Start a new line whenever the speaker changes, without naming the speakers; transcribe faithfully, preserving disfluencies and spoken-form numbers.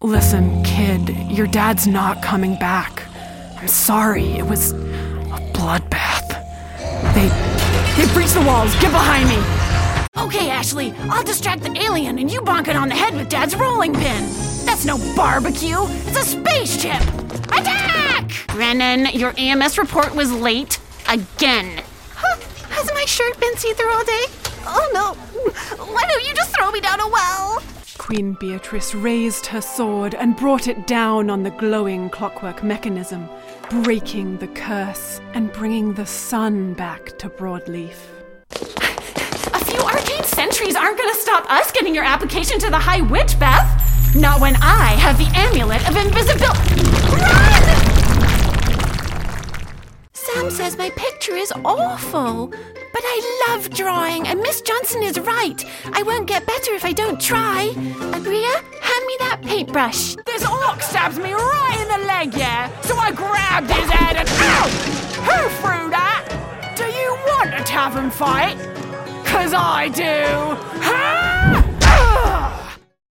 Listen, kid, your dad's not coming back. I'm sorry, it was a bloodbath. They... they breached the walls. Get behind me!
Okay, Ashley, I'll distract the alien and you bonk it on the head with Dad's rolling pin. That's no barbecue. It's a spaceship. Attack! Brennan, your E M S report was late again.
Huh? Has my shirt been see-through all day? Oh no! Why don't you just throw me down a well?
Queen Beatrice raised her sword and brought it down on the glowing clockwork mechanism, breaking the curse and bringing the sun back to Broadleaf.
A few arcane sentries aren't going to stop us getting your application to the High Witch, Beth. Not when I have the amulet of invisibility. Run!
Sam says my picture is awful, but I love drawing, and Miss Johnson is right. I won't get better if I don't try. Agria, hand me that paintbrush.
This orc stabs me right in the leg, yeah? So I grabbed his head and... Ow! Who threw that? Do you want a tavern fight? 'Cause I do. Ha!